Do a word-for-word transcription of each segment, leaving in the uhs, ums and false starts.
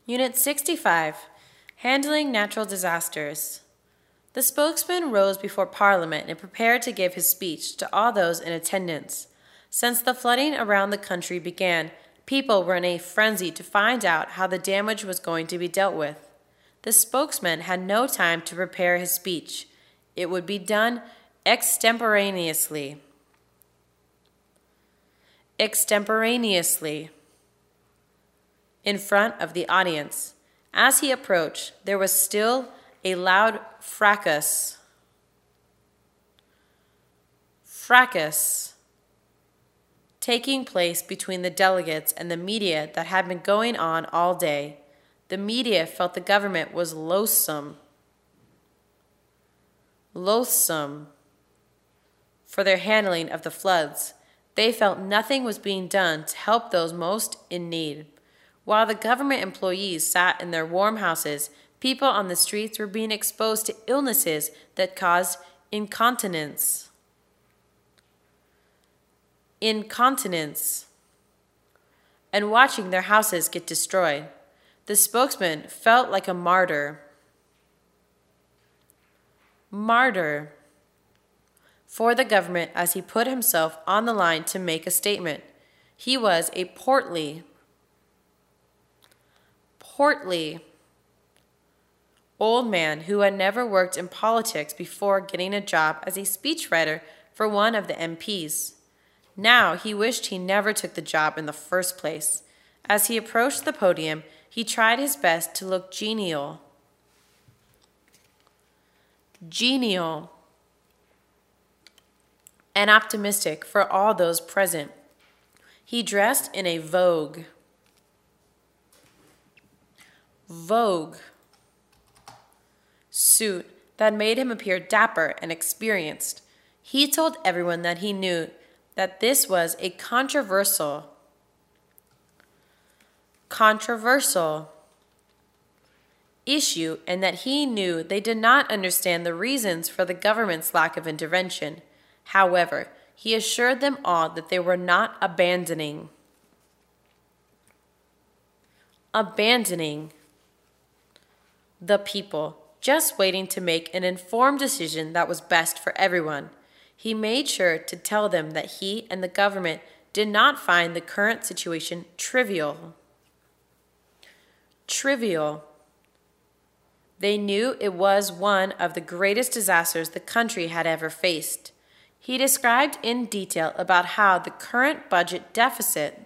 Unit sixty-five, Handling Natural Disasters. The spokesman rose before Parliament and prepared to give his speech to all those in attendance. Since the flooding around the country began, people were in a frenzy to find out how the damage was going to be dealt with. The spokesman had no time to prepare his speech. It would be done extemporaneously. Extemporaneously. In front of the audience. As he approached, there was still a loud fracas. Fracas taking place between the delegates and the media that had been going on all day. The media felt the government was loathsome. Loathsome for their handling of the floods. They felt nothing was being done to help those most in need. While the government employees sat in their warm houses, people on the streets were being exposed to illnesses that caused incontinence. Incontinence. And watching their houses get destroyed. The spokesman felt like a martyr. Martyr. For the government as he put himself on the line to make a statement. He was a portly, portly old man who had never worked in politics before getting a job as a speechwriter for one of the M Ps. Now he wished he never took the job in the first place. As he approached the podium, he tried his best to look genial. Genial. And optimistic for all those present. He dressed in a vogue. Vogue suit that made him appear dapper and experienced. He told everyone that he knew that this was a controversial, controversial issue and that he knew they did not understand the reasons for the government's lack of intervention. However, he assured them all that they were not abandoning. Abandoning the people, just waiting to make an informed decision that was best for everyone. He made sure to tell them that he and the government did not find the current situation trivial. Trivial. They knew it was one of the greatest disasters the country had ever faced. He described in detail about how the current budget deficit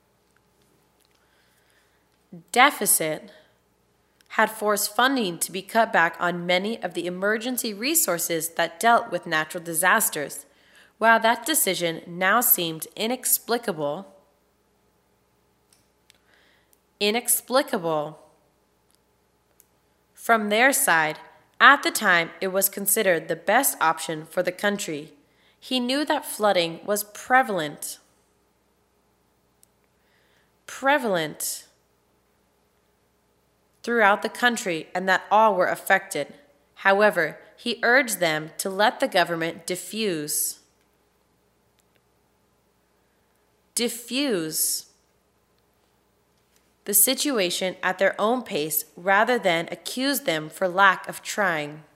deficit had forced funding to be cut back on many of the emergency resources that dealt with natural disasters. While that decision now seemed inexplicable, inexplicable from their side, at the time it was considered the best option for the country. He knew that flooding was prevalent. Prevalent. throughout the country and that all were affected. However, he urged them to let the government diffuse. Diffuse the situation at their own pace rather than accuse them for lack of trying.